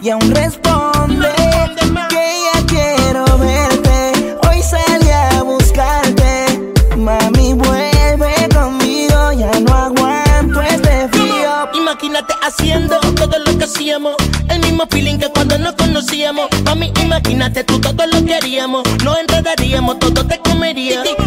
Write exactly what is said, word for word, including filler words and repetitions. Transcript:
y aún responde que ya quiero verte. Hoy salí a buscarte, mami, vuelve conmigo, ya no aguanto este frío. Imagínate haciendo todo lo que hacíamos, el mismo feeling que cuando nos conocíamos. Mami, imagínate tú todo lo que haríamos, nos enredaríamos, todo te comería.